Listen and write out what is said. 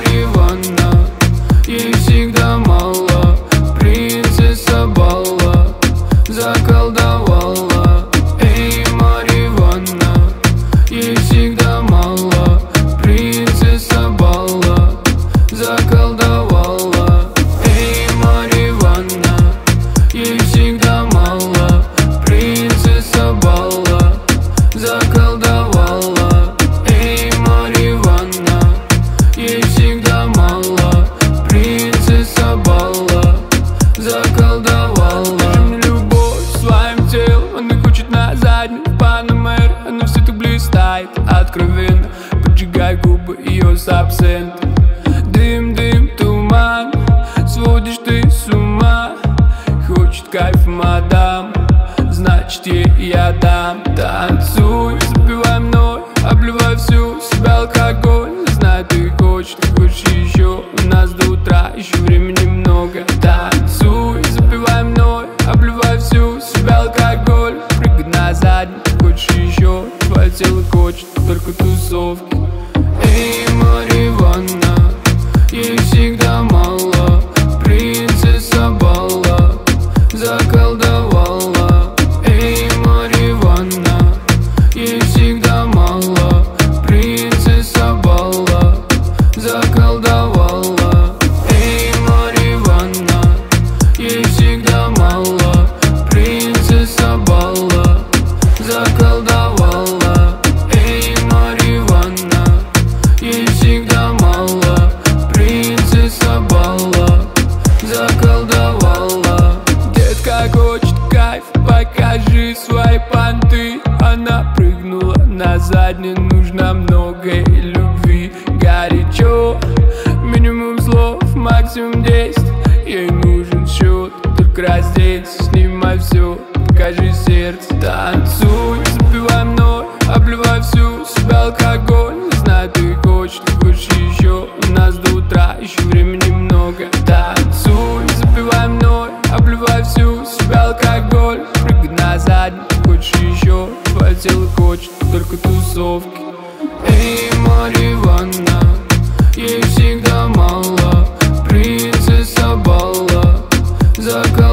Мариванна, ей всегда мало, принцесса балла заколдовала. Эй, Мариванна, ей всегда мало, принцесса балла заколдовала. Эй, Мариванна, ей всегда мало, принцесса балла заколдовала. Эй, Мариванна, ей всегда мало, принцесса балла заколдовала. Скажи мне любовь своим телом, она хочет на заднем Панамере. Она все так блистает откровенно, поджигай губы ее с абсентом. Дым, дым, туман, сводишь ты с ума. Хочет кайф, мадам, значит ей я дам. Танцуй, запивай мной, обливай всю себя алкоголь. Знаю, ты хочешь еще, у нас до утра еще времени много. Танцуй, запивай мной, обливай всю себя алкоголь. Прыгай на задницу, хочешь еще, твое тело хочет только тусовки. Эй, Мариванна, ей всегда мало, принцесса балла заколдовала. Эй, Мариванна, ей всегда мало, принцесса балла заколдовала. Эй, Мариванна, ей всегда мало, принцесса балла заколдовала. Эй, Мариванна, ей всегда мало, принцесса балла заколдовала. Детка хочет кайф, покажи свои понты. Она прыгнула на заднюю, нужно много любви. Горячо, минимум слов, максимум действий. Ей нужен счет, только раздеться, снимай все, покажи сердце. Танцуй, запивай мной, обливай всю себя алкоголь. Не знаю, ты хочешь еще, у нас до утра еще времени много. Танцуй, запивай мной, обливай всю себя алкоголь. Прыгай на задницу, хочешь еще, твое тело хочет только тусовки. Эй, Мариванна, ей всегда мало, принцесса балла заколдовала.